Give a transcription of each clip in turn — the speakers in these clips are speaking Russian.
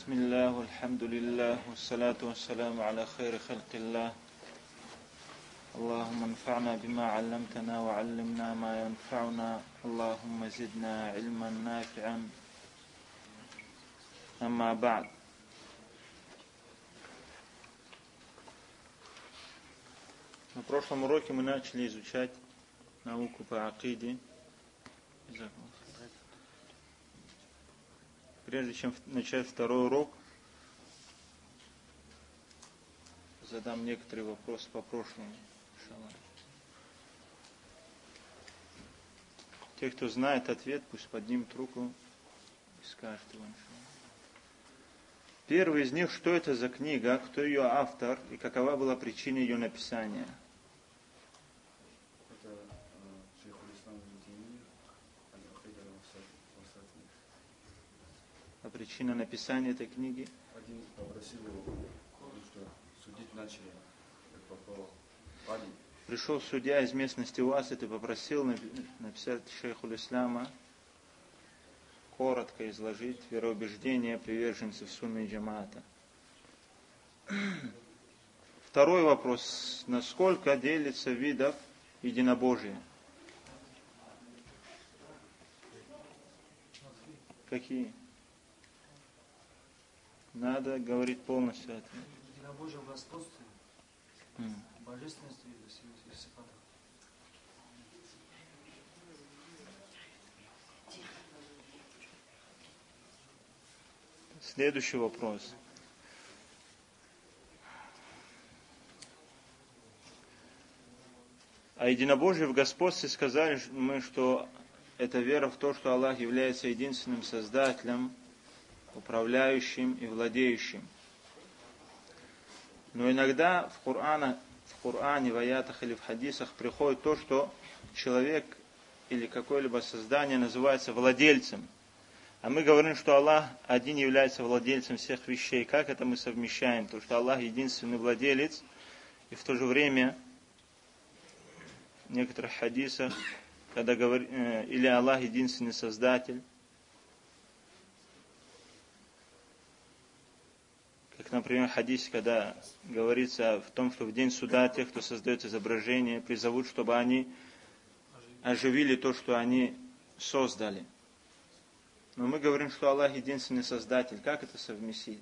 بسم الله والحمد لله والصلاة والسلام على خير خلق الله اللهم انفعنا بما علمتنا وعلمنا ما ينفعنا اللهم زدنا علما نافعا أما بعد. На прошлом уроке мы начали изучать науку по акиде. Прежде чем начать второй урок, задам некоторые вопросы по прошлому. Те, кто знает ответ, пусть поднимут руку и скажут его. Первый из них, что это за книга, кто ее автор и какова была причина ее написания? А причина написания этой книги? Один попросил его, что судить начали, как попал парень. Пришел судья из местности Уасит и попросил написать шейху ислама, коротко изложить вероубеждения приверженцев сунны и джамаата. Второй вопрос. Насколько делится видов единобожия? Какие? Надо говорить полностью ответ. Единобожие в господстве, божественности и сифатах. Следующий вопрос. О единобожии в господстве сказали мы, что это вера в то, что Аллах является единственным Создателем, управляющим и владеющим. Но иногда в Коране, в аятах или в хадисах приходит то, что человек или какое-либо создание называется владельцем. А мы говорим, что Аллах один является владельцем всех вещей. Как это мы совмещаем? То, что Аллах единственный владелец, и в то же время в некоторых хадисах, когда говорит, или Аллах единственный создатель, как, например, в хадисе, когда говорится в том, что в день суда тех, кто создает изображение, призовут, чтобы они оживили то, что они создали. Но мы говорим, что Аллах единственный создатель. Как это совместить?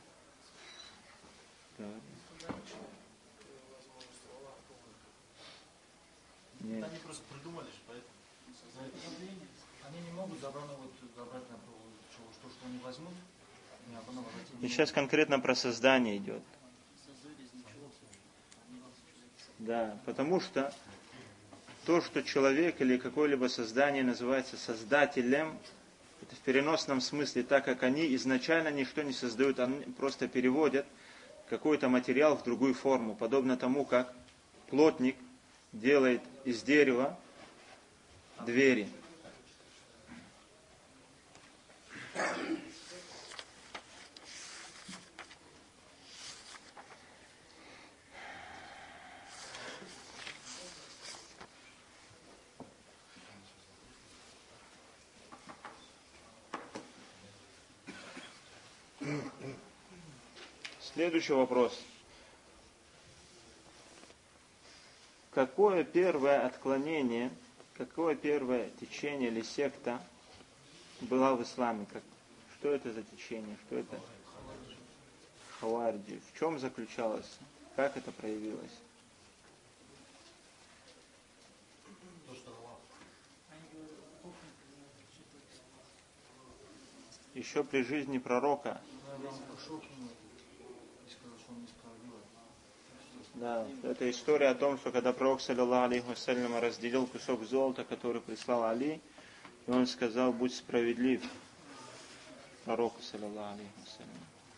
Нет. Они просто придумали, поэтому они не могут забрать на то, что они возьмут. И сейчас конкретно про создание идет. Да, потому что то, что человек или какое-либо создание называется создателем, это в переносном смысле, так как они изначально ничто не создают, они просто переводят какой-то материал в другую форму, подобно тому, как плотник делает из дерева двери. Следующий вопрос. Какое первое отклонение, какое первое течение или секта была в исламе? Что это за течение? Что это? Хаварджи. В чем заключалось? Как это проявилось? Еще при жизни пророка. Да, это история о том, что когда пророк, саллаллаху алейхи вассалям, разделил кусок золота, который прислал Али, и он сказал: будь справедлив пророку, саллаллаху алейхи вассалям.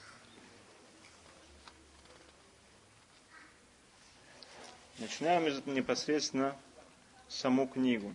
Начинаем непосредственно саму книгу.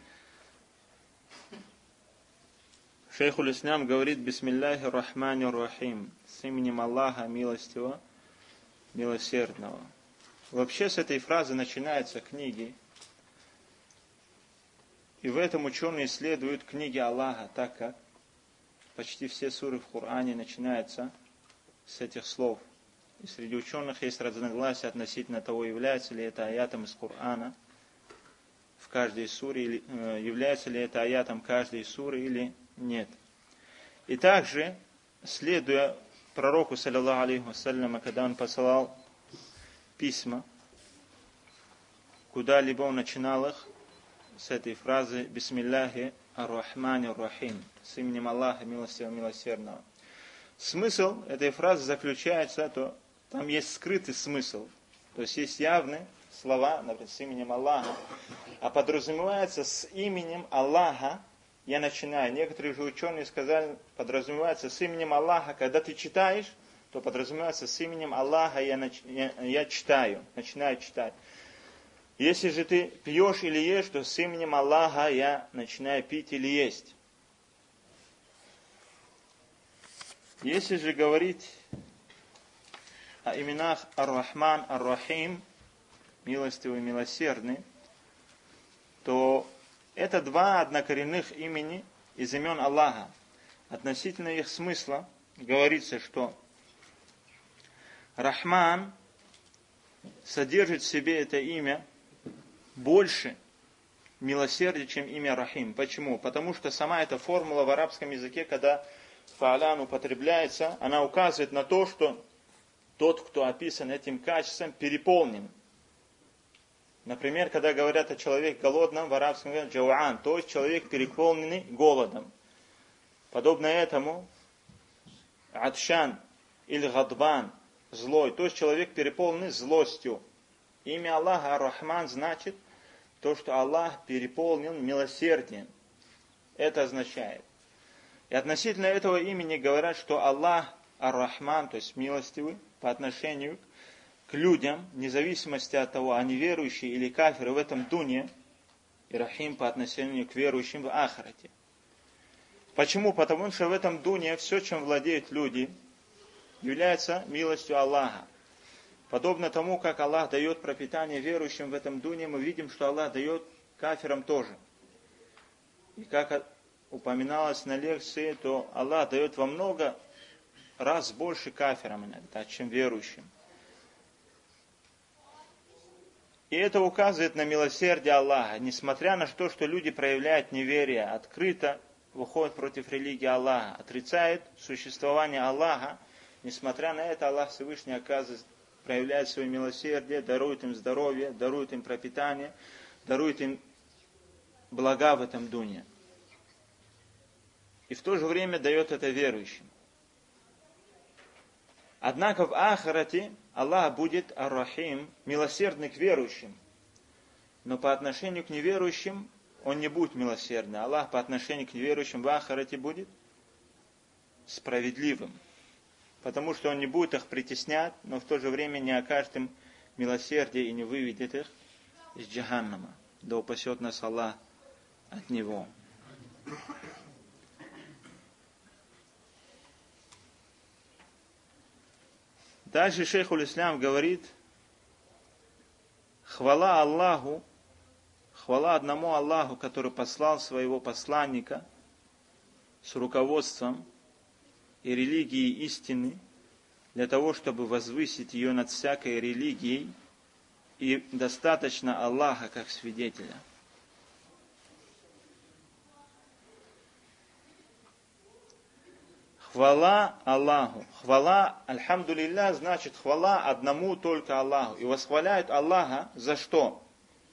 Шейхуль Ислам говорит: бисмилляхи рахмани рахим, с именем Аллаха милостивого, милосердного. Вообще с этой фразы начинаются книги. И в этом ученые исследуют книги Аллаха, так как почти все суры в Коране начинаются с этих слов. И среди ученых есть разногласия относительно того, является ли это аятом из Корана в каждой суре, или является ли это аятом каждой суры или нет. И также, следуя пророку, саллаллаху алейхи вассаляма, когда он посылал письма, куда-либо он начинал их с этой фразы «Бисмилляхи ар-Рахмани ар-Рахим», с именем Аллаха, милостивого, милосердного. Смысл этой фразы заключается, то там есть скрытый смысл. То есть есть явные слова, например, с именем Аллаха, а подразумевается с именем Аллаха, я начинаю. Некоторые же ученые сказали, подразумевается с именем Аллаха, когда ты читаешь, то подразумевается с именем Аллаха, я читаю, начинаю читать. Если же ты пьешь или ешь, то с именем Аллаха я начинаю пить или есть. Если же говорить о именах Ар-Рахман, Ар-Рахим, милостивый, милосердный, то это два однокоренных имени из имен Аллаха. Относительно их смысла говорится, что Рахман содержит в себе это имя больше милосердия, чем имя Рахим. Почему? Потому что сама эта формула в арабском языке, когда фаалян употребляется, она указывает на то, что тот, кто описан этим качеством, переполнен. Например, когда говорят о человеке голодном, в арабском говорят джауан, то есть человек переполненный голодом. Подобно этому атшан или гадбан, злой, то есть человек переполненный злостью. Имя Аллаха Ар-Рахман значит то, что Аллах переполнен милосердием. Это означает. И относительно этого имени говорят, что Аллах Ар-Рахман, то есть милостивый, по отношению к людям, вне зависимости от того, они верующие или кафиры в этом дуне, и Рахим по отношению к верующим в ахирате. Почему? Потому что в этом дуне все, чем владеют люди, является милостью Аллаха. Подобно тому, как Аллах дает пропитание верующим в этом дуне, мы видим, что Аллах дает кафирам тоже. И как упоминалось на лекции, то Аллах дает во много раз больше кафирам иногда, чем верующим. И это указывает на милосердие Аллаха. Несмотря на то, что люди проявляют неверие, открыто выходят против религии Аллаха, отрицают существование Аллаха, несмотря на это Аллах Всевышний оказывает, проявляет свое милосердие, дарует им здоровье, дарует им пропитание, дарует им блага в этом дуне. И в то же время дает это верующим. Однако в ахирате Аллах будет ар-Рахим, милосердный к верующим. Но по отношению к неверующим Он не будет милосердный. Аллах по отношению к неверующим в ахирате будет справедливым. Потому что Он не будет их притеснять, но в то же время не окажет им милосердия и не выведет их из джаханнама. Да упасет нас Аллах от него. Дальше шейх Аль-Ислам говорит: хвала Аллаху, хвала одному Аллаху, который послал своего посланника с руководством и религией истины, для того, чтобы возвысить ее над всякой религией, и достаточно Аллаха как свидетеля. Хвала Аллаху. Хвала, альхамдулилля, значит хвала одному только Аллаху. И восхваляют Аллаха за что?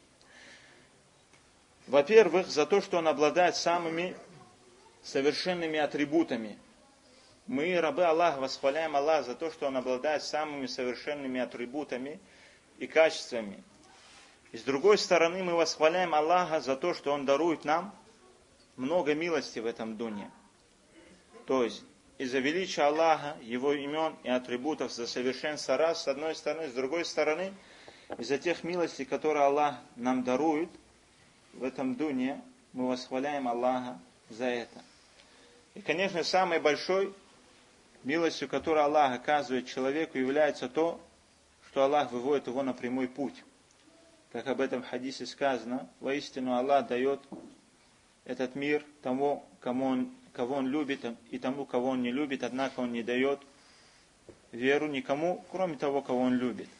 Во-первых, за то, что Он обладает самыми совершенными атрибутами. Мы, рабы Аллаха, восхваляем Аллаха за то, что Он обладает самыми совершенными атрибутами и качествами. И с другой стороны, мы восхваляем Аллаха за то, что Он дарует нам много милости в этом дуне. То есть, из-за величия Аллаха, Его имен и атрибутов, за совершенство раз, с одной стороны, с другой стороны, из-за тех милостей, которые Аллах нам дарует в этом дуне, мы восхваляем Аллаха за это. И, конечно, самой большой милостью, которую Аллах оказывает человеку, является то, что Аллах выводит его на прямой путь. Как об этом в хадисе сказано: воистину Аллах дает этот мир тому, кому Он кого Он любит, и тому, кого Он не любит, однако Он не дает веру никому, кроме того, кого Он любит.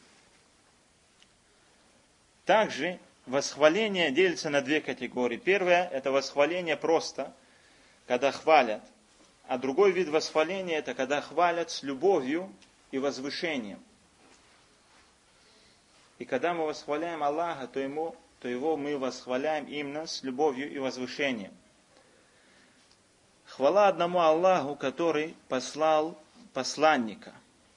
Также восхваление делится на две категории. Первое – это восхваление просто, когда хвалят. А другой вид восхваления – это когда хвалят с любовью и возвышением. И когда мы восхваляем Аллаха, то Его мы восхваляем именно с любовью и возвышением. Хвала одному Аллаху, который послал посланника.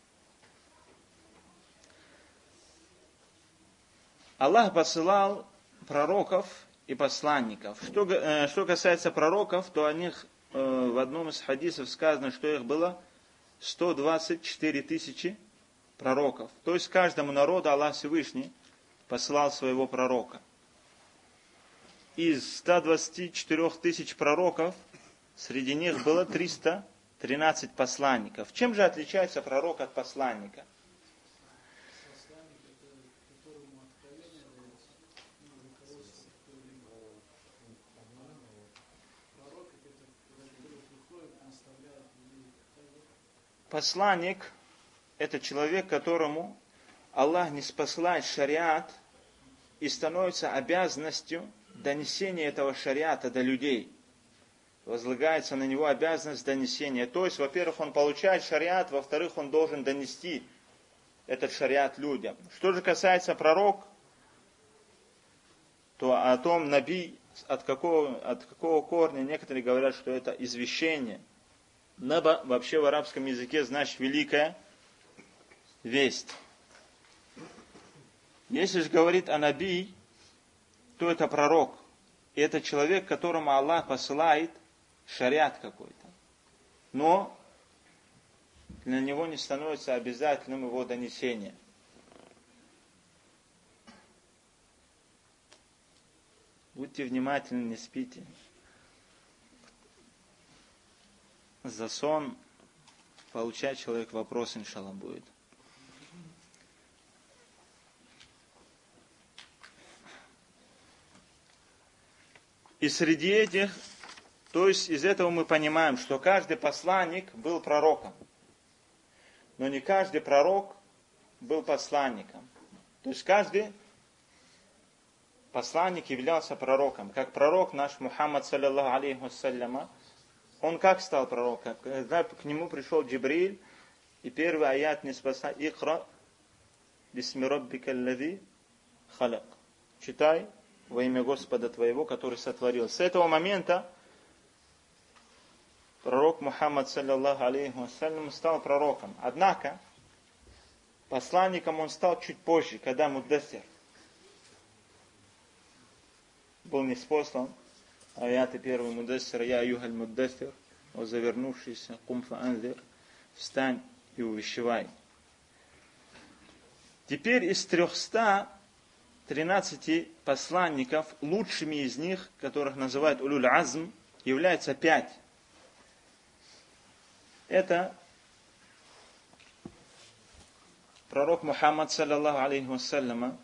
Аллах посылал пророков и посланников. Что касается пророков, то о них в одном из хадисов сказано, что их было 124 тысячи пророков. То есть каждому народу Аллах Всевышний посылал своего пророка. Из 124 тысяч пророков среди них было 313 посланников. Чем же отличается пророк от посланника? Посланник – это человек, которому Аллах не спосылает шариат и становится обязанностью донесения этого шариата до людей. Возлагается на него обязанность донесения. То есть, во-первых, он получает шариат, во-вторых, он должен донести этот шариат людям. Что же касается пророк, то о том наби, от какого корня, некоторые говорят, что это извещение. Наба вообще в арабском языке значит великая весть. Если же говорит о наби, то это пророк. И это человек, которому Аллах посылает шариат какой-то. Но для него не становится обязательным его донесение. Будьте внимательны, не спите. За сон получать человек вопрос, иншаллах, будет. И среди этих, то есть из этого мы понимаем, что каждый посланник был пророком. Но не каждый пророк был посланником. То есть каждый посланник являлся пророком. Как пророк наш Мухаммад, саллаллаху алейхи вассаляма, он как стал пророком? Когда к нему пришел Джибриль, и первый аят не спасал: «Икра бисми раббика аллади халяк». Читай во имя Господа твоего, который сотворил. С этого момента пророк Мухаммад, саллаллаху алейхи вассалям, стал пророком. Однако, посланником он стал чуть позже, когда Муддассир был ниспослан. Аяты первый Муддассир: «Я аюхаль Муддассир», о завернувшийся, «Кум фаанзир», встань и увещевай. Теперь из 313 посланников, лучшими из них, которых называют улюль азм, является 5. Это пророк Мухаммад, саллаллаху алейхи вассаляма,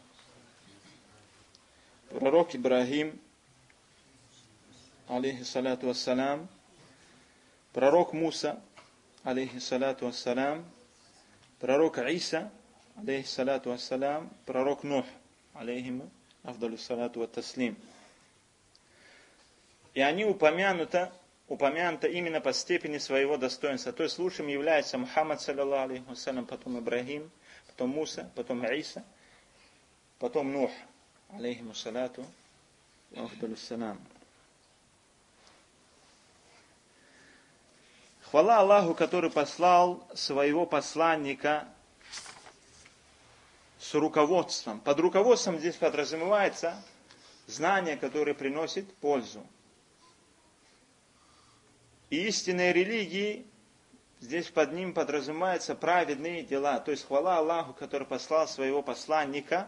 пророк Ибрахим, алейхи салату вассалям, пророк Муса, алейхи салату вассалям, пророк Иса, алейхи салату вассалям, пророк Нух, алейхи афдалю салату ваттаслим. И они упомянуты именно по степени своего достоинства. То есть лучшим является Мухаммад, саллаллаху алейхи вассалям, потом Ибрахим, потом Муса, потом Иса, потом Нух, алейхи салату афдалю салам. Хвала Аллаху, который послал своего посланника с руководством. Под руководством здесь подразумевается знание, которое приносит пользу. И истинные религии, здесь под ним подразумеваются праведные дела. То есть хвала Аллаху, который послал своего посланника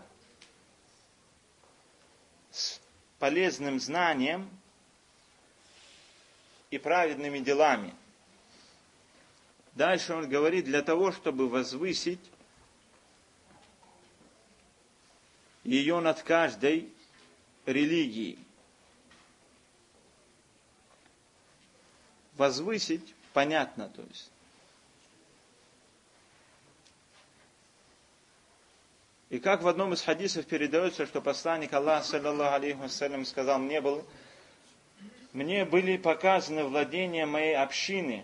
с полезным знанием и праведными делами. Дальше он говорит, для того, чтобы возвысить ее над каждой религией. возвысить, понятно, то есть. И как в одном из хадисов передается, что посланник Аллаха, саллаллаху алейхи вассалям, сказал, мне были показаны владения моей общины,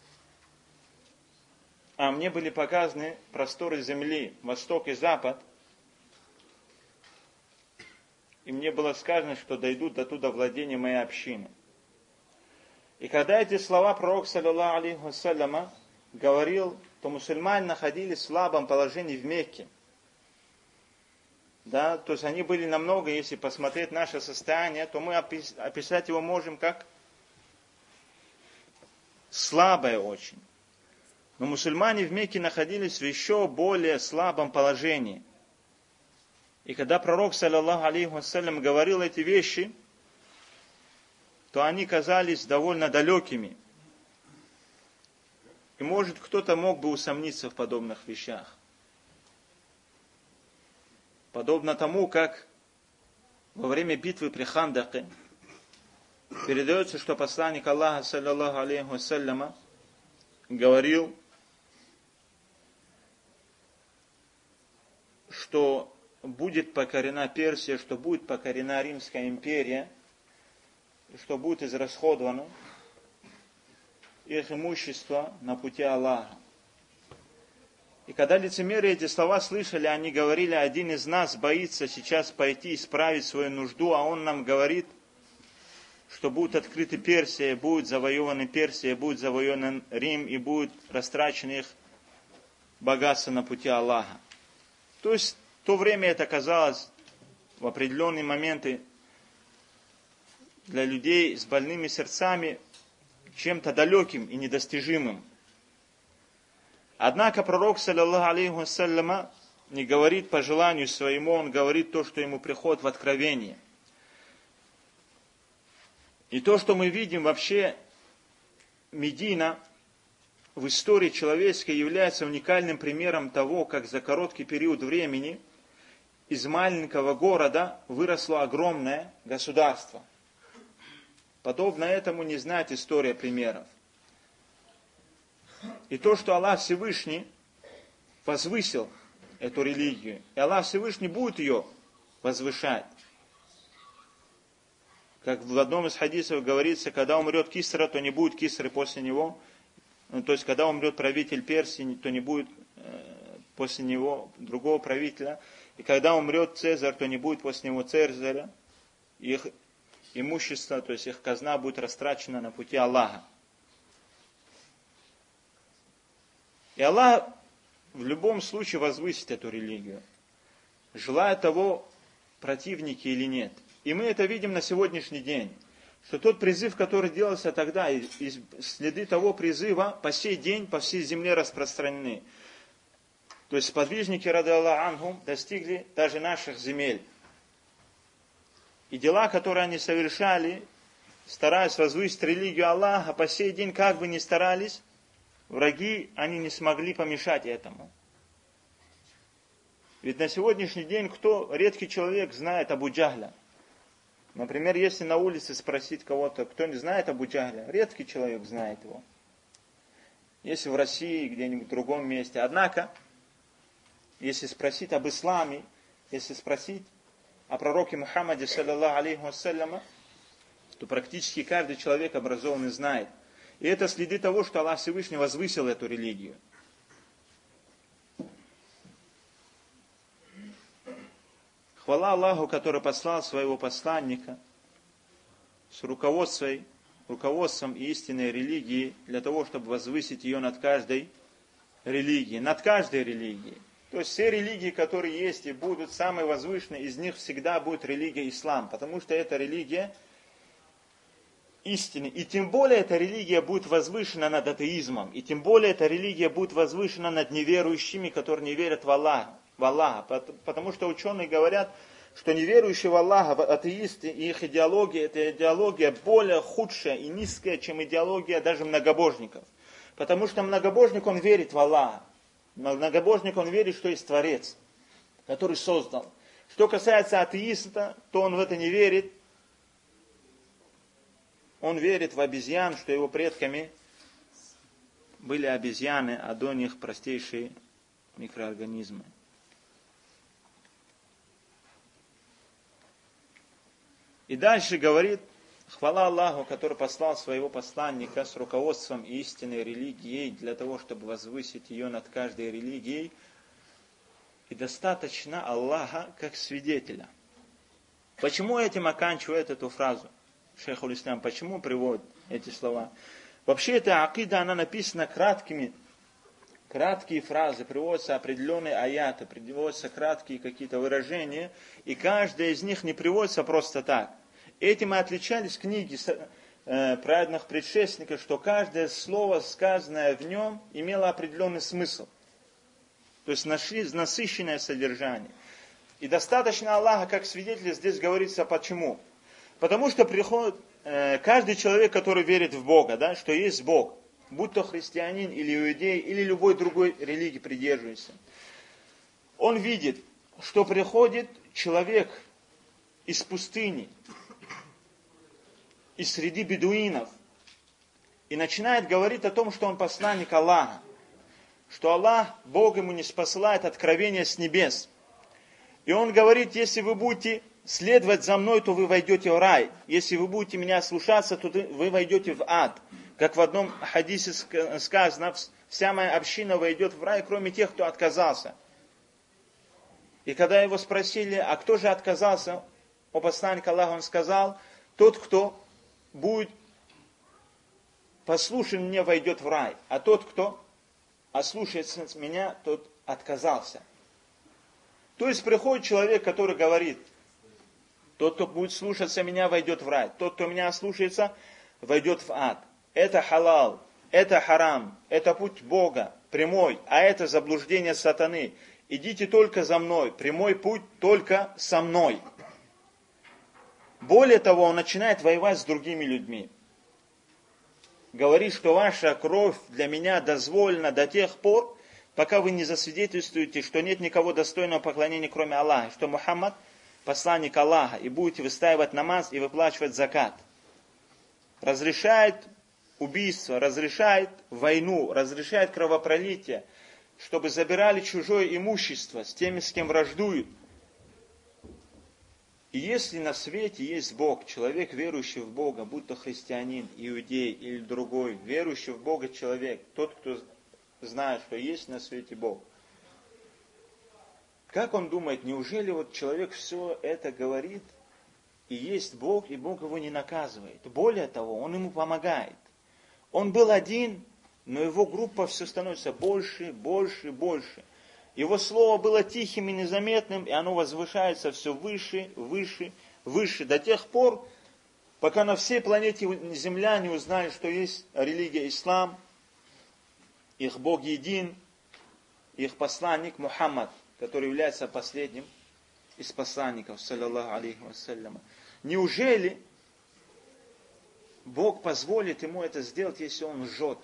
а мне были показаны просторы земли, восток и запад, и мне было сказано, что дойдут до туда владения моей общины. И когда эти слова пророк, саллаллаху алейхи вассаляма, говорил, то мусульмане находились в слабом положении в Мекке. Да, то есть они были намного, если посмотреть наше состояние, то мы описать его можем как слабое очень. Но мусульмане в Мекке находились в еще более слабом положении. И когда пророк, саллаллаху алейхи вассалям, говорил эти вещи, то они казались довольно далекими. И может кто-то мог бы усомниться в подобных вещах. Подобно тому, как во время битвы при Хандаке передается, что посланник Аллаха, саллаллаху алейхи вассаляма, говорил, что будет покорена Персия, что будет покорена Римская империя, и что будет израсходовано их имущество на пути Аллаха. И когда лицемеры эти слова слышали, они говорили, один из нас боится сейчас пойти исправить свою нужду, а он нам говорит, что будет открыта Персия, будет завоевана Персия, будет завоеван Рим, и будет растрачено их богатство на пути Аллаха. То есть, в то время это казалось в определенные моменты для людей с больными сердцами чем-то далеким и недостижимым. Однако пророк, саллаллаху алейхи вассаляма, не говорит по желанию своему, он говорит то, что ему приходит в откровение. И то, что мы видим вообще, Медина в истории человеческой является уникальным примером того, как за короткий период времени из маленького города выросло огромное государство. Подобно этому не знает история примеров. И то, что Аллах Всевышний возвысил эту религию, и Аллах Всевышний будет ее возвышать. Как в одном из хадисов говорится, когда умрет Кисра, то не будет Кисры после него. То есть, когда умрет правитель Персии, то не будет после него другого правителя. И когда умрет Цезарь, то не будет после него Цезаря. Их имущество, то есть их казна будет растрачена на пути Аллаха. И Аллах в любом случае возвысит эту религию. Желая того противники или нет. И мы это видим на сегодняшний день. Что тот призыв, который делался тогда, и следы того призыва по сей день по всей земле распространены. То есть сподвижники, ради Аллаху анхум, достигли даже наших земель. И дела, которые они совершали, стараясь возвысить религию Аллаха, по сей день, как бы ни старались, враги, они не смогли помешать этому. Ведь на сегодняшний день редкий человек знает Абу Джахля. Например, если на улице спросить кого-то, кто не знает Абу Джахля, редкий человек знает его. Если в России, где-нибудь в другом месте. Однако, если спросить об исламе, если спросить о пророке Мухаммаде, саллаллаху алейхи вассаляма, то практически каждый человек образованный знает. И это следы того, что Аллах Всевышний возвысил эту религию. Хвала Аллаху, который послал своего посланника с руководством истинной религии, для того, чтобы возвысить ее над каждой религией. Над каждой религией. То есть все религии, которые есть и будут самые возвышенные, из них всегда будет религия ислам. Потому что это религия истины. И тем более эта религия будет возвышена над атеизмом. И тем более эта религия будет возвышена над неверующими, которые не верят в Аллаха. Потому что ученые говорят, что неверующие в Аллаха, атеисты и их идеология, это идеология более худшая и низкая, чем идеология даже многобожников. Потому что многобожник, он верит в Аллаха. Многобожник, он верит, что есть Творец, который создал. Что касается атеиста, то он в это не верит. он верит в обезьян, что его предками были обезьяны, а до них простейшие микроорганизмы. И дальше говорит: хвала Аллаху, который послал своего посланника с руководством истинной религией для того, чтобы возвысить ее над каждой религией. И достаточно Аллаха как свидетеля. Почему этим оканчивает эту фразу шейх аль-Ислам? Почему приводит эти слова? Вообще эта акида, она написана краткие фразы, приводятся определенные аяты, приводятся краткие какие-то выражения, и каждая из них не приводится просто так. Этим и отличались книги праведных предшественников, что каждое слово, сказанное в нем, имело определенный смысл. То есть насыщенное содержание. И достаточно Аллаха как свидетеля здесь говорится почему. Потому что приходит каждый человек, который верит в Бога, да, что есть Бог, будь то христианин или иудей, или любой другой религии придерживается, он видит, что приходит человек из пустыни, из среды бедуинов, и начинает говорить о том, что он посланник Аллаха, что Аллах, Бог ему не спосылает откровения с небес. И он говорит: если вы будете следовать за мной, то вы войдете в рай. Если вы будете меня слушаться, то вы войдете в ад. Как в одном хадисе сказано: вся моя община войдет в рай, кроме тех, кто отказался. И когда его спросили: а кто же отказался, о посланник Аллаха, он сказал: тот, кто будет послушен мне, войдет в рай. А тот, кто ослушается меня, тот отказался. То есть приходит человек, который говорит: тот, кто будет слушаться меня, войдет в рай. Тот, кто меня ослушается, войдет в ад. Это халал, это харам, это путь Бога, прямой, а это заблуждение сатаны. Идите только за мной, прямой путь только со мной. Более того, он начинает воевать с другими людьми. Говорит, что ваша кровь для меня дозволена до тех пор, пока вы не засвидетельствуете, что нет никого достойного поклонения, кроме Аллаха, что Мухаммад посланник Аллаха, и будете выстаивать намаз и выплачивать закат. Разрешает убийство, разрешает войну, разрешает кровопролитие, чтобы забирали чужое имущество с теми, с кем враждуют. И если на свете есть Бог, человек, верующий в Бога, будь то христианин, иудей или другой, верующий в Бога человек, тот, кто знает, что есть на свете Бог, как он думает, неужели вот человек все это говорит, и есть Бог, и Бог его не наказывает? Более того, он ему помогает. Он был один, но его группа все становится больше, больше, больше. Его слово было тихим и незаметным, и оно возвышается все выше, выше, выше, до тех пор, пока на всей планете Земля не узнали, что есть религия ислам, их Бог един, их посланник Мухаммад, который является последним из посланников, саллаллаху алейхи вассаляма. Неужели Бог позволит ему это сделать, если он лжет?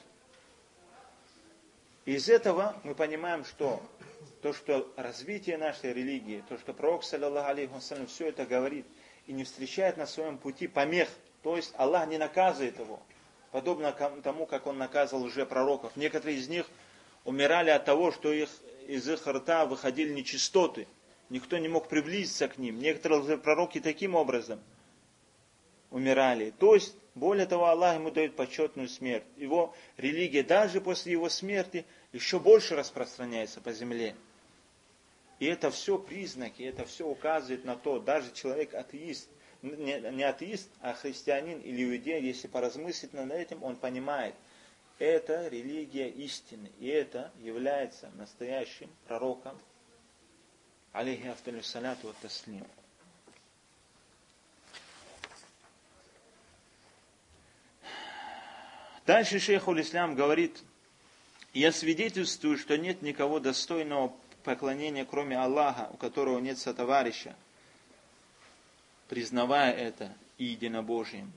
Из этого мы понимаем, что то, что развитие нашей религии, то, что пророк, саллаллаху алейхи вассалям, все это говорит и не встречает на своем пути помех, то есть Аллах не наказывает его, подобно тому, как он наказывал лжепророков. Некоторые из них умирали от того, что из их рта выходили нечистоты. Никто не мог приблизиться к ним. Некоторые лжепророки таким образом умирали. То есть, более того, Аллах ему дает почетную смерть. Его религия даже после его смерти еще больше распространяется по земле. И это все признаки, это все указывает на то, даже человек атеист, не атеист, а христианин или иудей, если поразмыслить над этим, он понимает, это религия истины, и это является настоящим пророком, алейхи афдалю саляту ва таслим. Дальше шейх аль-Ислам говорит: я свидетельствую, что нет никого достойного поклонения, кроме Аллаха, у которого нет сотоварища, признавая это и единобожием.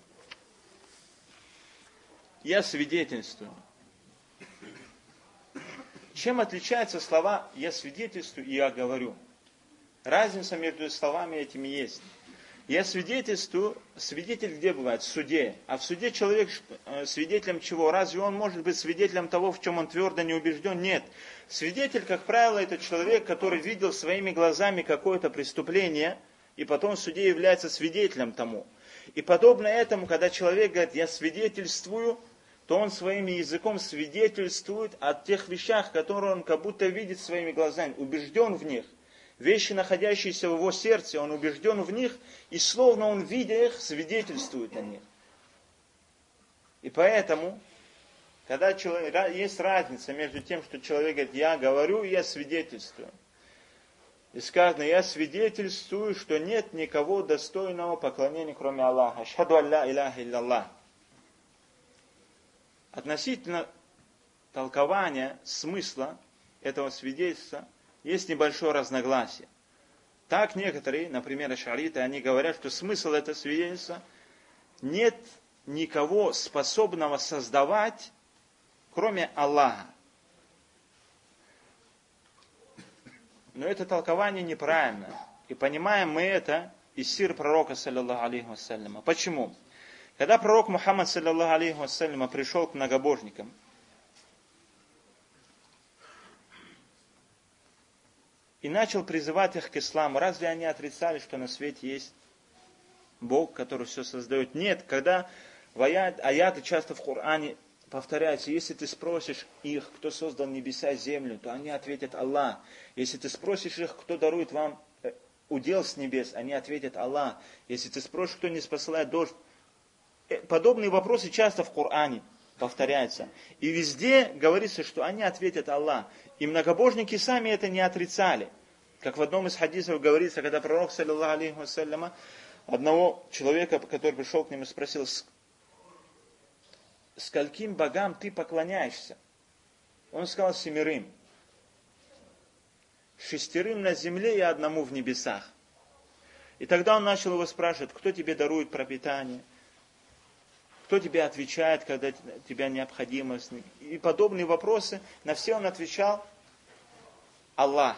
Я свидетельствую. Чем отличаются слова «я свидетельствую» и «я говорю»? Разница между словами этими есть. Я свидетельствую, свидетель где бывает? В суде. А в суде человек свидетелем чего? Разве он может быть свидетелем того, в чем он твердо не убежден? Нет. Свидетель, как правило, это человек, который видел своими глазами какое-то преступление, и потом в суде является свидетелем тому. И подобно этому, когда человек говорит, я свидетельствую, то он своим языком свидетельствует о тех вещах, которые он как будто видит своими глазами, убежден в них. Вещи, находящиеся в его сердце, он убежден в них, и словно он, видя их, свидетельствует о них. И поэтому, когда есть разница между тем, что человек говорит, я говорю, я свидетельствую. И сказано, я свидетельствую, что нет никого достойного поклонения, кроме Аллаха. Ашхаду алла иляха илляллах. Относительно толкования смысла этого свидетельства есть небольшое разногласие. Так некоторые, например, ашариты, они говорят, что смысл этого свидетельства нет никого способного создавать, кроме Аллаха. Но это толкование неправильно. И понимаем мы это из сир пророка, саллаллаху алейхи вассаляма. Почему? Когда пророк Мухаммад, саллаллаху алейхи вассаляма, пришел к многобожникам, и начал призывать их к исламу, разве они отрицали, что на свете есть Бог, который все создает? Нет, когда аяты часто в Коране повторяются, если ты спросишь их, кто создал небеса и землю, то они ответят Аллах. Если ты спросишь их, кто дарует вам удел с небес, они ответят Аллах. Если ты спросишь, кто не спасает дождь. Подобные вопросы часто в Коране повторяются. И везде говорится, что они ответят Аллах. И многобожники сами это не отрицали. Как в одном из хадисов говорится, когда пророк, саллаллаху алейхи вассаляма, одного человека, который пришел к нему, спросил, скольким богам ты поклоняешься? Он сказал 7. 6 на земле и 1 в небесах. И тогда он начал его спрашивать, кто тебе дарует пропитание? Кто тебе отвечает, когда тебя необходимость? И подобные вопросы, на все он отвечал Аллах.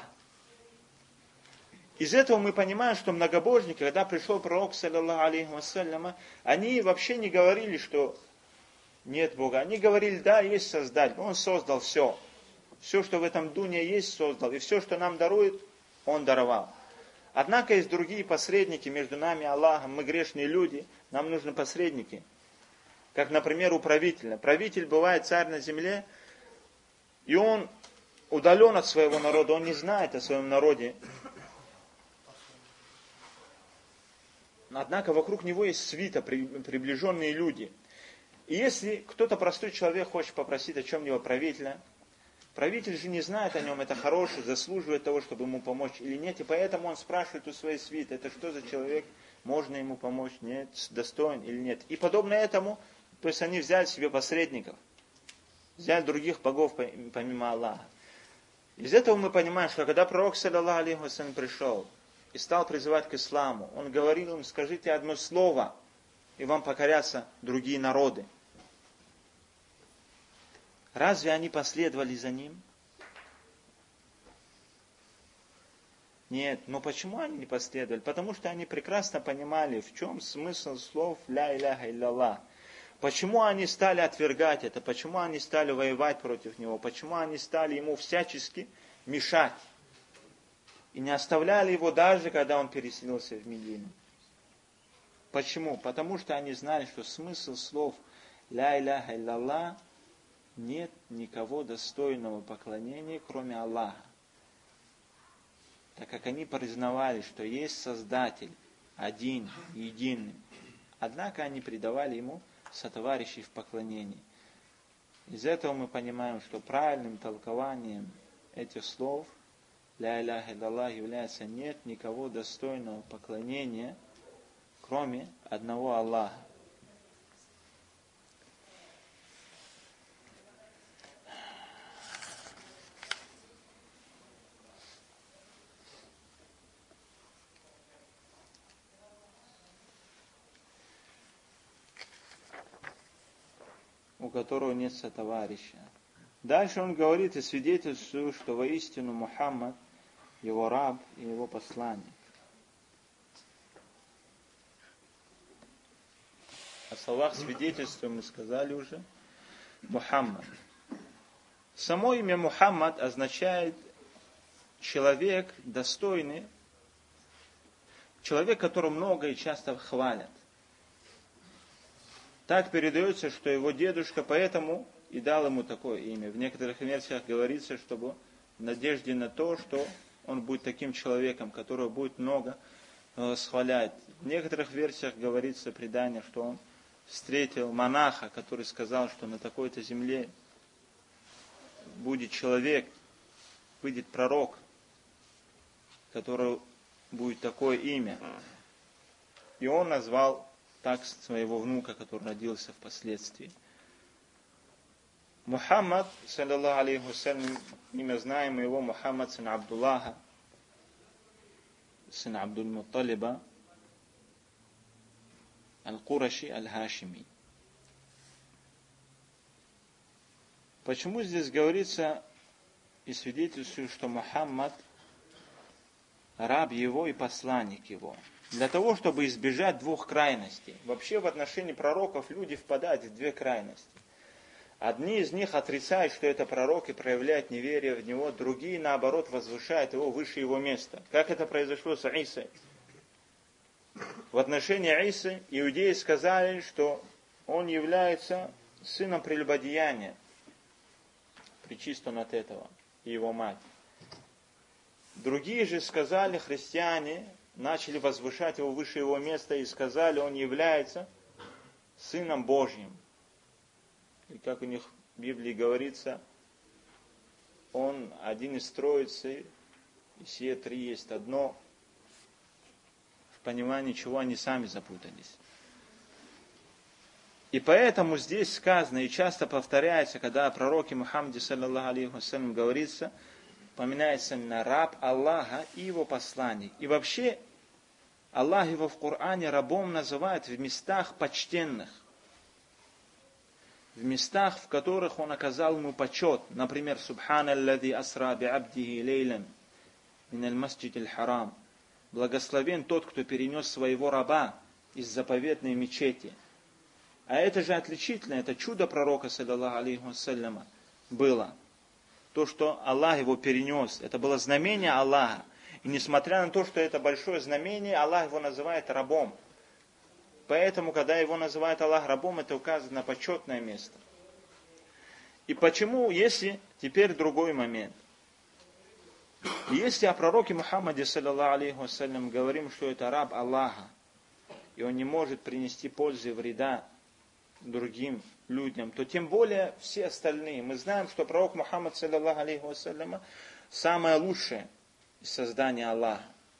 Из этого мы понимаем, что многобожники, когда пришел пророк, саллаллаху алейхи вассаляма, они вообще не говорили, что нет Бога. Они говорили, да, есть Создатель, Он создал все. Все, что в этом дуне есть, создал. И все, что нам дарует, Он даровал. Однако есть другие посредники между нами и Аллахом. Мы грешные люди, нам нужны посредники. Как, например, у правителя. Правитель бывает царь на земле, и он удален от своего народа, он не знает о своем народе. Однако вокруг него есть свита, приближенные люди. И если кто-то простой человек хочет попросить о чем-либо правителя, правитель же не знает о нем, это хороший, заслуживает того, чтобы ему помочь или нет. И поэтому он спрашивает у своей свиты, это что за человек, можно ему помочь, нет, достоин или нет. И подобно этому, то есть они взяли себе посредников, взяли других богов помимо Аллаха. Из этого мы понимаем, что когда пророк, саллаллаху алейхи вассалям, пришел и стал призывать к исламу, он говорил им, скажите одно слово, и вам покорятся другие народы. Разве они последовали за ним? Нет, но почему они не последовали? Потому что они прекрасно понимали, в чем смысл слов «Ля иляха илляллах». Почему они стали отвергать это? Почему они стали воевать против него? Почему они стали ему всячески мешать? И не оставляли его даже, когда он переселился в Медину. Почему? Потому что они знали, что смысл слов «Ля иляха илляллах» нет никого достойного поклонения, кроме Аллаха. Так как они признавали, что есть Создатель, один, единый. Однако они предавали ему сотоварищей в поклонении. Из этого мы понимаем, что правильным толкованием этих слов «Ля иляха илляллах» является нет никого достойного поклонения, кроме одного Аллаха. У которого нет сотоварища. Дальше он говорит и свидетельствует, что воистину Мухаммад, его раб и его посланник. О словах свидетельства мы сказали уже. Мухаммад. Само имя Мухаммад означает человек достойный, человек, которого много и часто хвалят. Так передается, что его дедушка поэтому и дал ему такое имя. В некоторых версиях говорится, чтобы в надежде на то, что он будет таким человеком, которого будет много восхвалять. В некоторых версиях говорится предание, что он встретил монаха, который сказал, что на такой-то земле будет человек, выйдет пророк, который будет такое имя. И он назвал так своего внука, который родился впоследствии. Мухаммад, саллаллаху алейхи вассалям, имя знаем его, Мухаммад, сын Абдуллаха, сын Абдуль-Мутталиба, Аль-Кураши, Аль-Хашими. Почему здесь говорится и свидетельствует, что Мухаммад раб его и посланник его? Для того, чтобы избежать двух крайностей. Вообще в отношении пророков люди впадают в две крайности. Одни из них отрицают, что это пророк и проявляют неверие в него, другие, наоборот, возвышают его выше его места. Как это произошло с Исой? В отношении Исы иудеи сказали, что он является сыном прелюбодеяния. Пречист он от этого, и его мать. Другие же сказали, христиане, начали возвышать его выше его места и сказали, он является Сыном Божьим. И как у них в Библии говорится, он один из троицы, и все три есть одно. В понимании чего они сами запутались. И поэтому здесь сказано и часто повторяется, когда о пророке Мухаммаде саллаллаху алейхи вассалям говорится, упоминается на раб Аллаха и его посланник. И вообще Аллах его в Коране рабом называет в местах почтенных. В местах, в которых он оказал ему почет. Например, Субхана аллади асра би абдихи лейлан мин аль-масджид аль-харам. Благословен тот, кто перенес своего раба из заповедной мечети. А это же отличительно, это чудо пророка, саллаллаху алейхи вассаляма, было. То, что Аллах его перенес, это было знамение Аллаха. И несмотря на то, что это большое знамение, Аллах его называет рабом. Поэтому, когда его называет Аллах рабом, это указывает на почетное место. И почему, если теперь другой момент. Если о пророке Мухаммаде, саллаллаху алейхи вассалям, говорим, что это раб Аллаха, и он не может принести пользы и вреда другим людям, то тем более все остальные. Мы знаем, что пророк Мухаммад, саллаллаху алейхи вассалям, самое лучшее из создания Аллаха.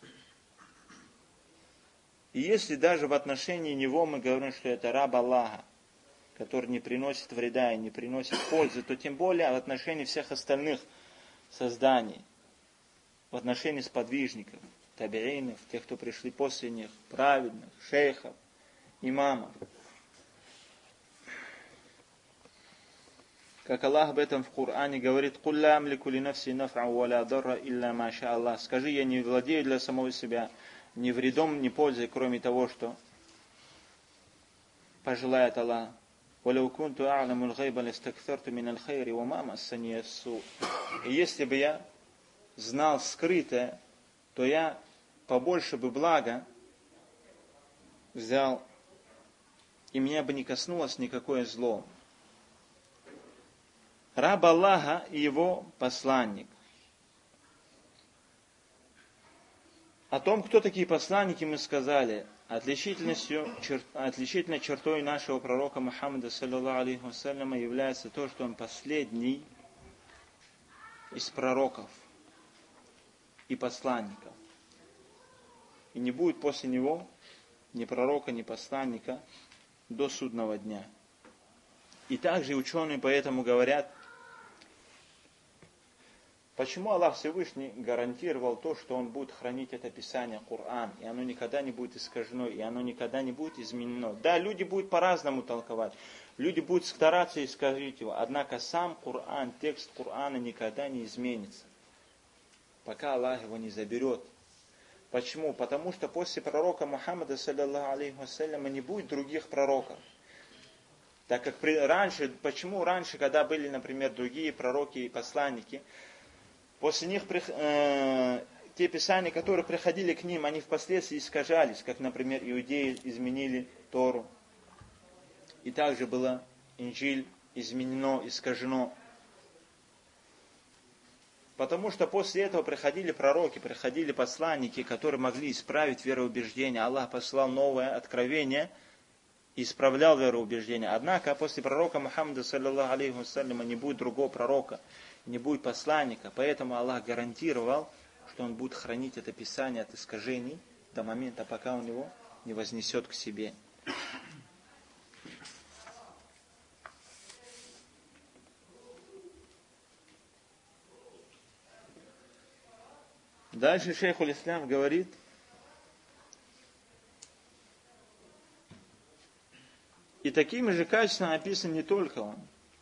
И если даже в отношении него мы говорим, что это раб Аллаха, который не приносит вреда и не приносит пользы, то тем более в отношении всех остальных созданий, в отношении сподвижников, табиинов, тех, кто пришли после них, праведных, шейхов, имамов. Как Аллах об этом в Коране говорит, «Куль ла амлику ли нафси наф'а ва ла дарра илля ма ша Аллах». Скажи, я не владею для самого себя ни вредом, ни пользой, кроме того, что пожелает Аллах. «Валау кунту а'ламу л-гайба ластакфарту мин аль-хайри ва ма массани ас-су». И если бы я знал скрытое, то я побольше бы блага взял, и меня бы не коснулось никакое зло. Раб Аллаха и его посланник. О том, кто такие посланники, мы сказали. Отличительной чертой нашего пророка Мухаммада, саллаллаху алейхи вассаляма, является то, что он последний из пророков и посланников. И не будет после него ни пророка, ни посланника до судного дня. И также ученые поэтому говорят, почему Аллах Всевышний гарантировал то, что Он будет хранить это Писание, Коран, и оно никогда не будет искажено, и оно никогда не будет изменено. Да, люди будут по-разному толковать, люди будут стараться исказить его, однако сам Коран, текст Корана никогда не изменится, пока Аллах его не заберет. Почему? Потому что после пророка Мухаммада, саллаллаху алейхи вассаляма, не будет других пророков. Так как раньше, почему раньше, когда были, например, другие пророки и посланники, после них те писания, которые приходили к ним, они впоследствии искажались, как, например, иудеи изменили Тору. И также было Инджиль изменено, искажено. Потому что после этого приходили пророки, приходили посланники, которые могли исправить вероубеждение. Аллах послал новое откровение и исправлял вероубеждение. Однако после пророка Мухаммада, саллаллаху алейхи вассаляма, не будет другого пророка, не будет посланника. Поэтому Аллах гарантировал, что он будет хранить это писание от искажений до момента, пока он его не вознесет к себе. Дальше шейх аль-Ислам говорит: и такими же качествами описан не только он.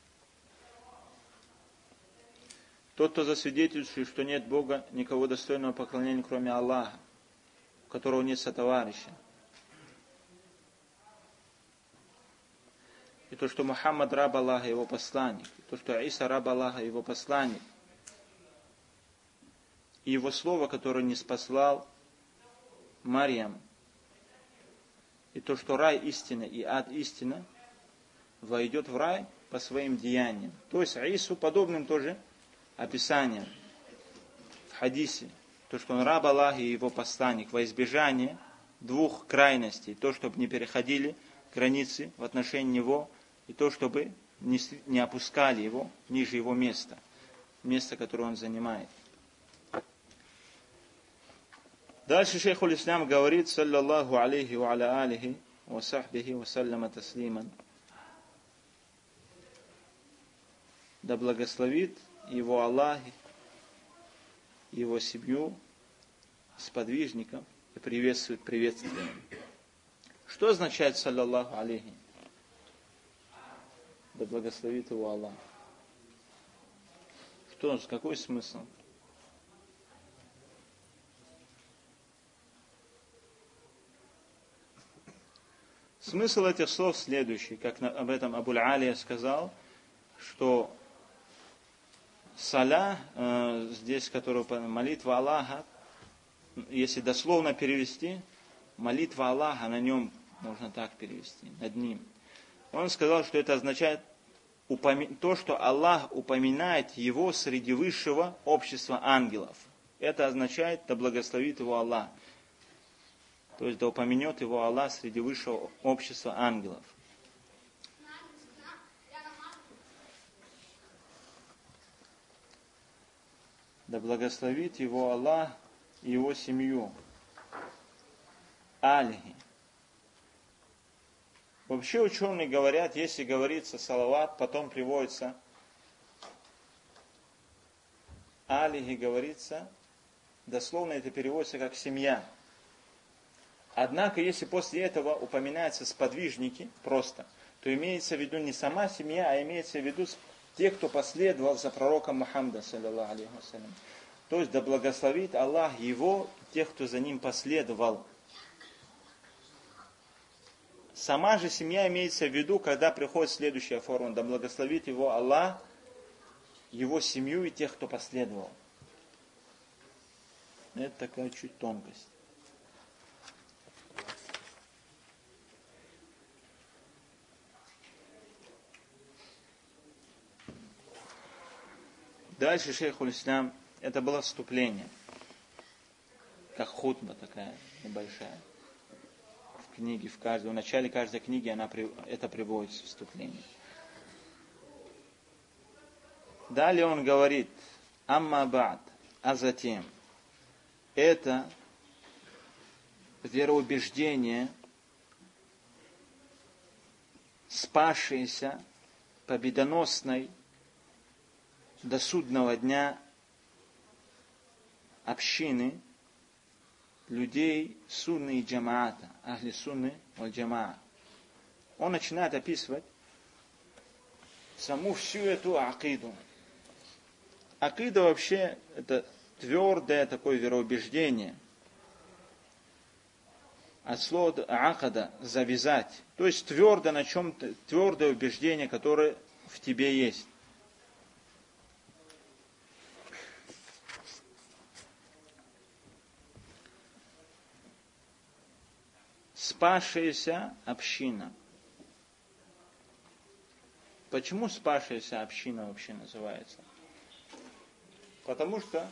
Тот, кто засвидетельствует, что нет Бога, никого достойного поклонения, кроме Аллаха, у которого нет сотоварища. И то, что Мухаммад раб Аллаха, его посланник. И то, что Иса раб Аллаха, его посланник. И его слово, которое не спаслал Марьям. И то, что рай истина и ад истина, войдет в рай по своим деяниям. То есть Ису подобным тоже описанием в хадисе. То, что он раб Аллаха и его посланник, во избежание двух крайностей. То, чтобы не переходили границы в отношении него, и то, чтобы не опускали его ниже его места. Место, которое он занимает. Дальше шейх аль-Ислам говорит: саллаллаху алейхи ва аля алихи ва сахбихи ва саллама таслиман. Да благословит его Аллах, его семью, сподвижников и приветствует приветствием. Что означает саллаллаху алейхи? Да благословит его Аллах. Что, какой смысл? Смысл этих слов следующий, как об этом Абуль-Алия сказал, что саля, здесь, которую молитва Аллаха, если дословно перевести, молитва Аллаха, на нем можно так перевести, над ним. Он сказал, что это означает то, что Аллах упоминает его среди высшего общества ангелов. Это означает, да благословит его Аллах. То есть, да упомянет его Аллах среди высшего общества ангелов. Да благословит его Аллах и его семью. Алихи. Вообще ученые говорят, если говорится салават, потом приводится алихи, говорится, дословно это переводится как семья. Однако, если после этого упоминаются сподвижники просто, то имеется в виду не сама семья, а имеется в виду те, кто последовал за пророком Мухаммада, саллаллаху алейхи вассалям. То есть, да благословит Аллах его, тех, кто за ним последовал. Сама же семья имеется в виду, когда приходит следующая форма, да благословит его Аллах, его семью и тех, кто последовал. Это такая чуть тонкость. Дальше шейх аль-Ислам, это было вступление, как хутба такая небольшая. В книге, в начале каждой книги это приводится вступление. Далее он говорит: амма ба'д, а затем, это вероубеждение, спасшееся победоносной до судного дня общины людей сунны и джамаата, ахли сунны валь джамаа. Он начинает описывать саму всю эту акиду. Акида вообще это твердое такое вероубеждение. от слова акада – завязать. То есть твердо на чем-то, твердое убеждение, которое в тебе есть. Спасшаяся община. Почему спасшаяся община вообще называется? Потому что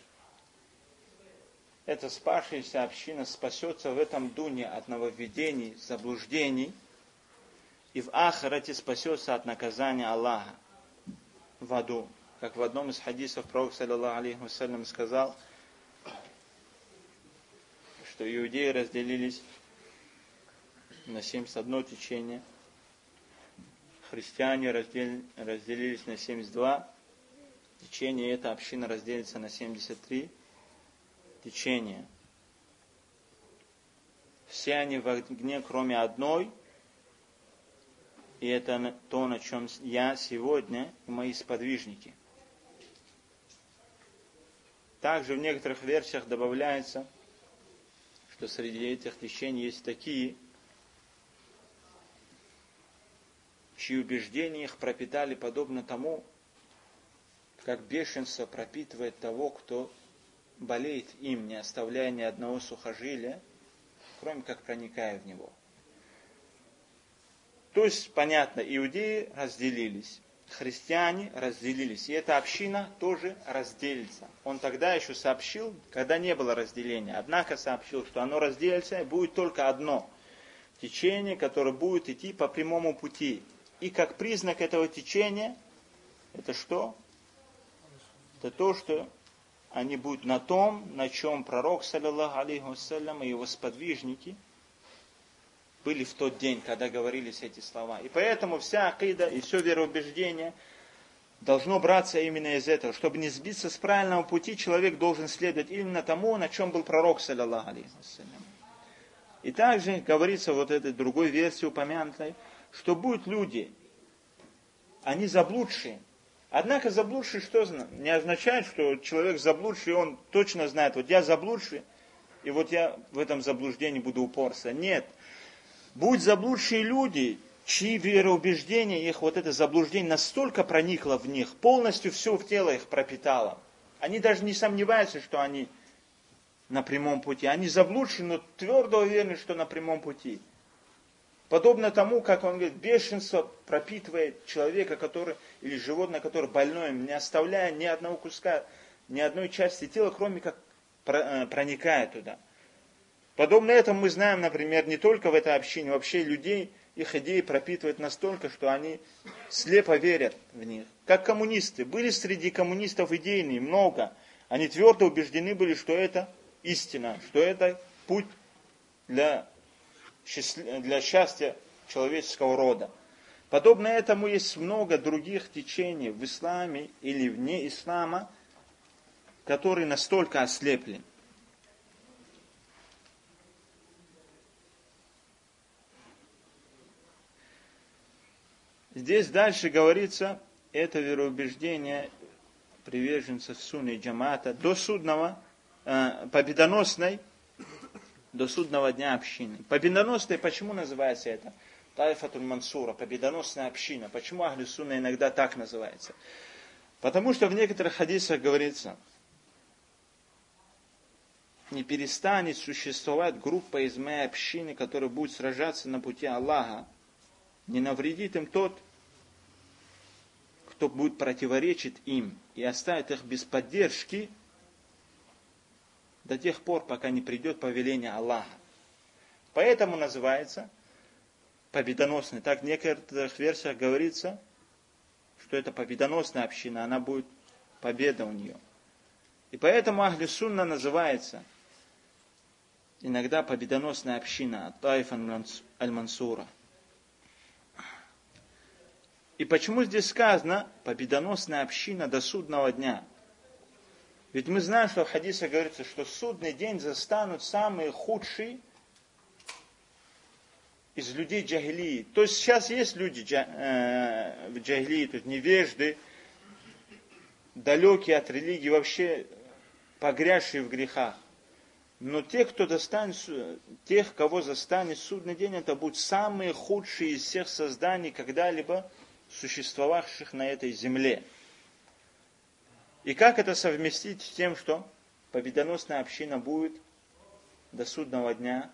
эта спасшаяся община спасется в этом дуне от нововведений, заблуждений, и в ахирате спасется от наказания Аллаха в аду. Как в одном из хадисов пророк, саллаллаху алейхи вассалям, сказал, что иудеи разделились на 71 течение, христиане разделились на 72 течения, и эта община разделится на 73 течения. Все они в огне, кроме одной, и это то, на чем я сегодня и мои сподвижники. Также в некоторых версиях добавляется, что среди этих течений есть такие, чьи убеждения их пропитали подобно тому, как бешенство пропитывает того, кто болеет им, не оставляя ни одного сухожилия, кроме как проникая в него. То есть, понятно, иудеи разделились, христиане разделились, и эта община тоже разделится. Он тогда еще сообщил, когда не было разделения, однако сообщил, что оно разделится, и будет только одно течение, которое будет идти по прямому пути. И как признак этого течения, это что? Это то, что они будут на том, на чем пророк, саллаллаху алейхи вассалям, и его сподвижники были в тот день, когда говорились эти слова. И поэтому вся акида и все вероубеждение должно браться именно из этого. Чтобы не сбиться с правильного пути, человек должен следовать именно тому, на чем был пророк, саллаллаху алейхи вассалям. И также говорится вот этой другой версии упомянутой, что будут люди, они заблудшие. Однако заблудший что не означает, что человек заблудший, он точно знает, вот я заблудший, и вот я в этом заблуждении буду упорствовать. Нет. Будут заблудшие люди, чьи вероубеждения, их вот это заблуждение настолько проникло в них, полностью все в тело их пропитало. Они даже не сомневаются, что они на прямом пути. Они заблудшие, но твердо уверены, что на прямом пути. Подобно тому, как он говорит, бешенство пропитывает человека, который, или животное, которое больное, не оставляя ни одного куска, ни одной части тела, кроме как проникая туда. Подобно этому мы знаем, например, не только в этой общине, вообще людей, их идеи пропитывают настолько, что они слепо верят в них. Как коммунисты. Были среди коммунистов идейные много. Они твердо убеждены были, что это истина, что это путь для счастья человеческого рода. Подобно этому есть много других течений в исламе или вне ислама, которые настолько ослепли. Здесь дальше говорится, это вероубеждение приверженцев сунны и джамаата до судного, победоносной, до судного дня общины. Победоносной, почему называется это? Тайфатуль Мансура, победоносная община. Почему Ахлю Сунна иногда так называется? Потому что в некоторых хадисах говорится, не перестанет существовать группа из моей общины, которая будет сражаться на пути Аллаха. Не навредит им тот, кто будет противоречить им и оставит их без поддержки до тех пор, пока не придет повеление Аллаха. Поэтому называется победоносной. Так в некоторых версиях говорится, что это победоносная община, она будет победа у нее. И поэтому Ахлю Сунна называется иногда победоносная община, Таиф аль-Мансура. И почему здесь сказано победоносная община до судного дня? Ведь мы знаем, что в хадисах говорится, что судный день застанут самые худшие из людей джахилии. То есть сейчас есть люди в джахилии, тут невежды, далекие от религии, вообще погрязшие в грехах. Но тех, кого застанет судный день, это будут самые худшие из всех созданий, когда-либо существовавших на этой земле. И как это совместить с тем, что победоносная община будет до судного дня?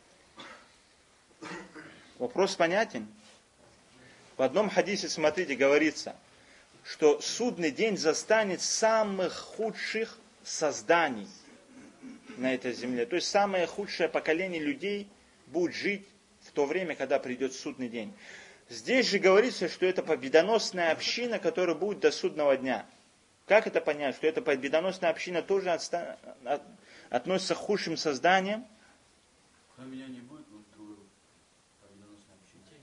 Вопрос понятен. В одном хадисе, смотрите, говорится, что судный день застанет самых худших созданий на этой земле. То есть самое худшее поколение людей будет жить в то время, когда придет судный день. Здесь же говорится, что это победоносная община, которая будет до судного дня. Как это понять? Что эта победоносная община тоже относится к худшим созданиям? Кроме меня не будет другой победоносной общины.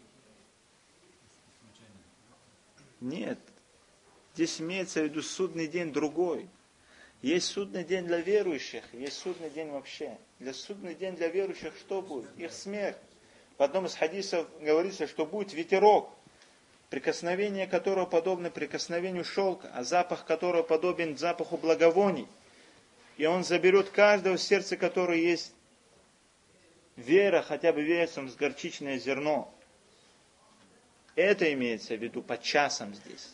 Нет. Здесь имеется в виду судный день другой. Есть судный день для верующих, есть судный день вообще. Судный день для верующих что будет? Их смерть. В одном из хадисов говорится, что будет ветерок, прикосновение которого подобно прикосновению шелка, а запах которого подобен запаху благовоний. И он заберет каждого в сердце, которое есть вера, хотя бы весом с горчичное зерно. Это имеется в виду под часом здесь.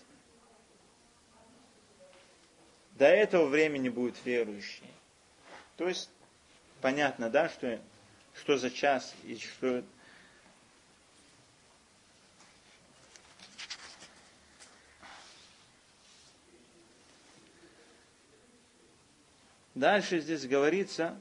До этого времени будут верующие. То есть, понятно, да, что за час и что... Дальше здесь говорится,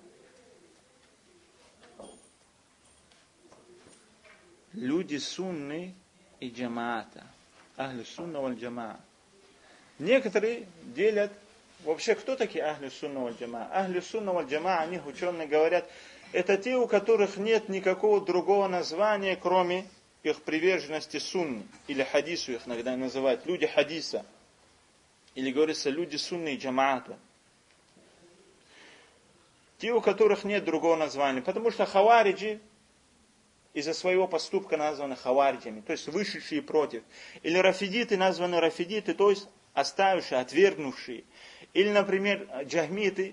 люди сунны и джамаата. Ахлю сунна валь джамаа. Некоторые делят. Вообще, кто такие ахлю сунна валь джамаа? Ахлю сунна валь джамаа, о них ученые говорят, это те, у которых нет никакого другого названия, кроме их приверженности сунны. Или хадису их иногда называют. Люди хадиса. Или говорится, люди сунны и джамаата. Те, у которых нет другого названия. Потому что хавариджи из-за своего поступка названы хавариджами, то есть вышедшие против. Или рафидиты названы рафидиты, то есть оставившие, отвергнувшие. Или, например, джахмиты,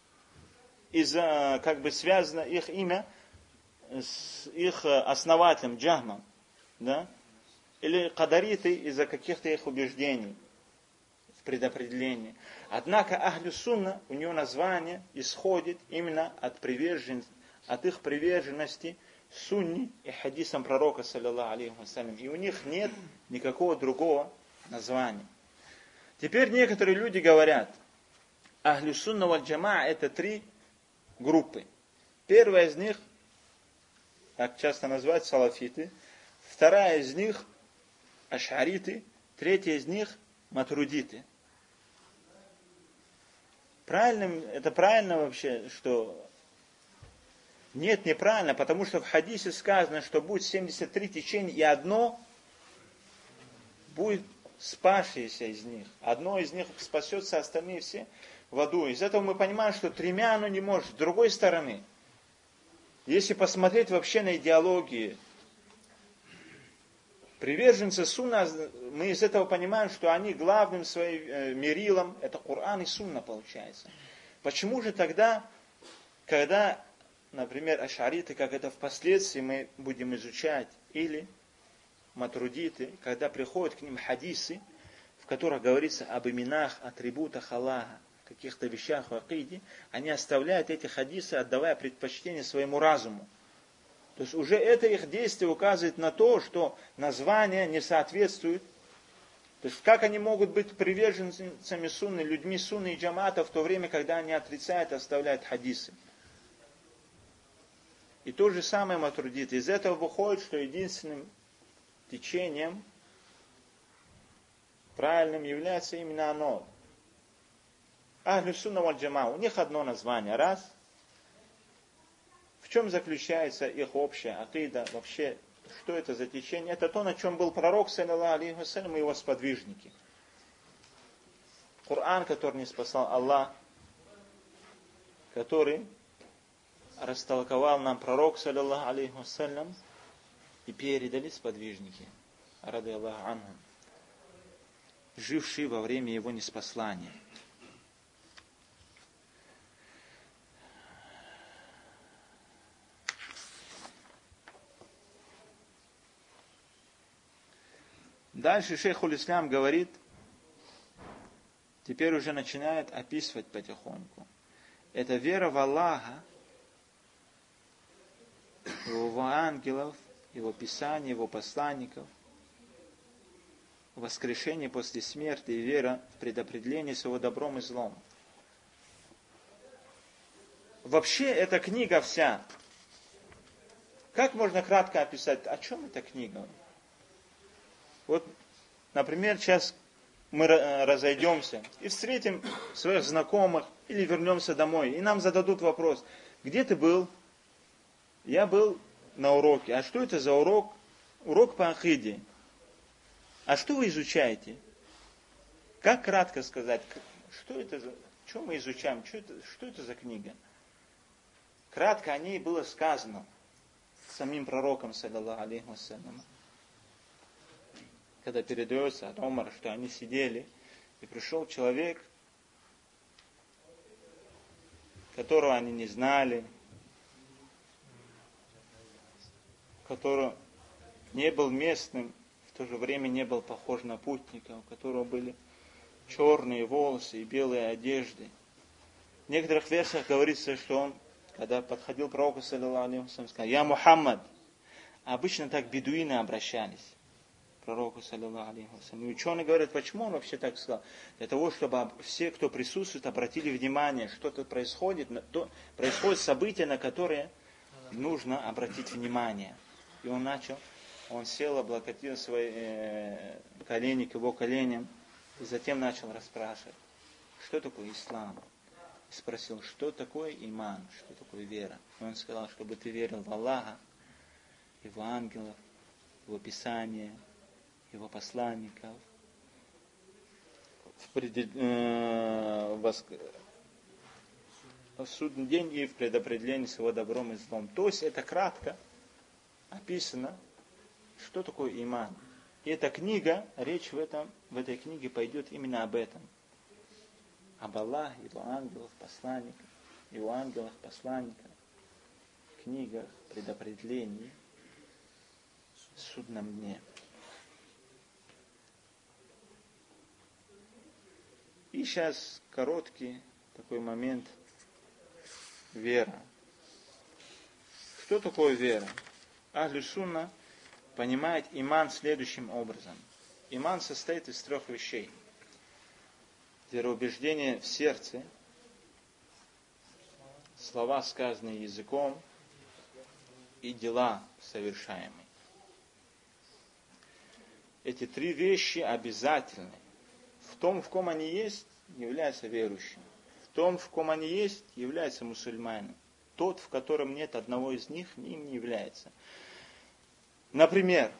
как бы связано их имя с их основателем Джахмом. Да? Или кадариты из-за каких-то их убеждений, предопределений. Однако Ахлю Сунна, у него название исходит именно от их приверженности сунни и хадисам пророка, саллиллаху алейхи вассалям. И у них нет никакого другого названия. Теперь некоторые люди говорят, Ахлю Сунна валь джамаа это 3 группы. Первая из них, как часто называют, салафиты. Вторая из них аш'ариты. Третья из них матрудиты. Это правильно вообще, что... Нет, неправильно, потому что в хадисе сказано, что будет 73 течения, и одно будет спасшееся из них. Одно из них спасется, остальные все в аду. Из этого мы понимаем, что 3 оно не может. С другой стороны, если посмотреть вообще на идеологии, приверженцы сунна, мы из этого понимаем, что они главным своим мерилом, это Коран и сунна получается. Почему же тогда, когда, например, аш'ариты, как это впоследствии мы будем изучать, или матрудиты, когда приходят к ним хадисы, в которых говорится об именах, атрибутах Аллаха, каких-то вещах в акиде, они оставляют эти хадисы, отдавая предпочтение своему разуму. То есть уже это их действие указывает на то, что название не соответствует. То есть как они могут быть приверженцами сунны, людьми сунны и джамаата в то время, когда они отрицают и оставляют хадисы. И то же самое матрудиты. Из этого выходит, что единственным течением правильным является именно оно. Ахлю сунна валь джамаа. У них одно название. Раз. В чем заключается их общая акида? Вообще, что это за течение? Это то, на чем был пророк, саллиллаху алейхи вассалям, и его сподвижники. Коран, который не спасал Аллах, который растолковал нам пророк, саллиллаху алейхи вассалям, и передали сподвижники, ради Аллаху анхум, жившие во время его неспослания. Дальше шейх Уль-Ислям говорит, теперь уже начинает описывать потихоньку. Это вера в Аллаха, Его ангелов, Его Писания, Его посланников, воскрешение после смерти и вера в предопределение с Его добром и злом. Вообще, эта книга вся, как можно кратко описать, о чем эта книга? Вот, например, сейчас мы разойдемся и встретим своих знакомых или вернемся домой, и нам зададут вопрос, где ты был? Я был на уроке. А что это за урок? Урок по акиде. А что вы изучаете? Как кратко сказать, что это за, что мы изучаем, что это за книга? Кратко о ней было сказано самим пророком, саллаллаху алейхи вассалям, когда передается от Умара, что они сидели, и пришел человек, которого они не знали, который не был местным, в то же время не был похож на путника, у которого были черные волосы и белые одежды. В некоторых версиях говорится, что он, когда подходил к пророку, саллаллаху алейхи вассалям, сказал: «Я Мухаммад». Обычно так бедуины обращались к пророку, саллаллаху алейхи вассалям. И ученые говорят, почему он вообще так сказал? Для того, чтобы все, кто присутствует, обратили внимание, что-то происходит, происходит событие, на которое нужно обратить внимание. И он сел, облокотил свои колени к его коленям, и затем начал расспрашивать, что такое ислам. И спросил, что такое иман, что такое вера. И он сказал, чтобы ты верил в Аллаха, Его ангелов, Его Писания, Его посланников, в судный день и в предопределении с Его добром и злом. То есть это кратко описано, что такое иман. И эта книга, речь в этой книге пойдет именно об этом. Об Аллахе, Его ангелах, посланниках, Его ангелах, посланниках, книгах, предопределении, судном дне. И сейчас короткий такой момент. Вера. Что такое вера? Ахлю сунна понимает иман следующим образом. Иман состоит из 3 вещей. Вероубеждение в сердце, слова, сказанные языком, и дела, совершаемые. Эти 3 вещи обязательны. В том, в ком они есть, является верующим. В том, в ком они есть, является мусульманином. Тот, в котором нет одного из них, им не является. Например,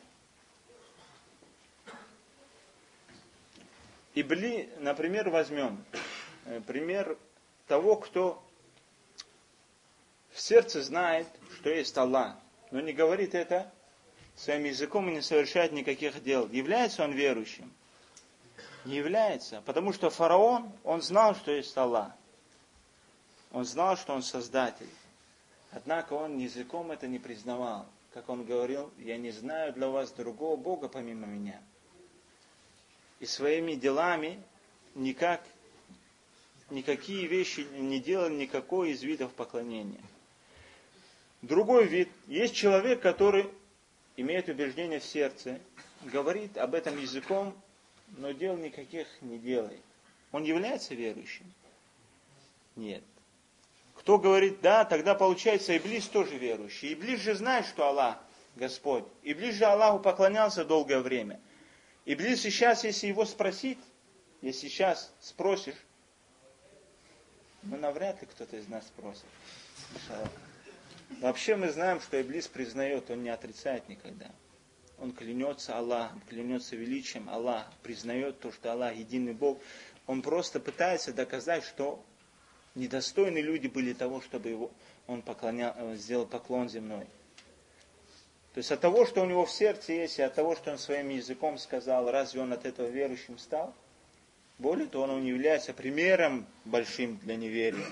возьмем пример того, кто в сердце знает, что есть Аллах, но не говорит это своим языком и не совершает никаких дел. Является он верующим? Не является, потому что фараон, он знал, что есть Аллах. Он знал, что он Создатель. Однако он языком это не признавал. Как он говорил, я не знаю для вас другого Бога помимо меня. И своими делами никакие вещи не делал, никакой из видов поклонения. Другой вид. Есть человек, который имеет убеждение в сердце, говорит об этом языком, но дел никаких не делает. Он является верующим? Нет. Кто говорит, да, тогда получается Иблис тоже верующий. Иблис же знает, что Аллах Господь. Иблис же Аллаху поклонялся долгое время. Иблис сейчас, если его спросить, если сейчас спросишь, навряд ли кто-то из нас спросит. Вообще мы знаем, что Иблис признает, он не отрицает никогда. Он клянется Аллахом, клянется величием Аллаха, признает то, что Аллах единый Бог. Он просто пытается доказать, что недостойны люди были того, чтобы он сделал поклон земной. То есть от того, что у него в сердце есть, и от того, что он своим языком сказал, разве он от этого верующим стал? Более того, он не является примером большим для неверия.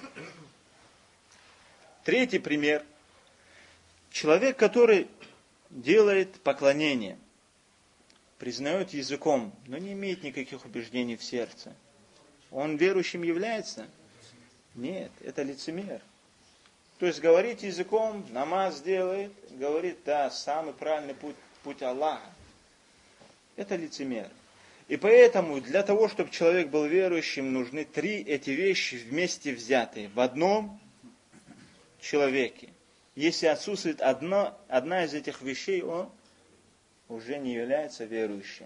Третий пример. Человек, который делает поклонение. признает языком, но не имеет никаких убеждений в сердце, он верующим является? Нет, это лицемер. То есть говорит языком, намаз делает, говорит, да, самый правильный путь Аллаха. Это лицемер. И поэтому для того, чтобы человек был верующим, нужны три эти вещи вместе взятые в одном человеке. Если отсутствует одна из этих вещей, он уже не является верующим.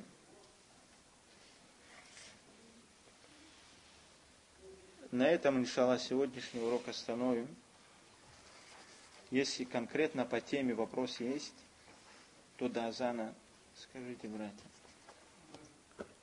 На этом, иншаллах, сегодняшний урок остановим. Если конкретно по теме вопрос есть, то до азана скажите, братья.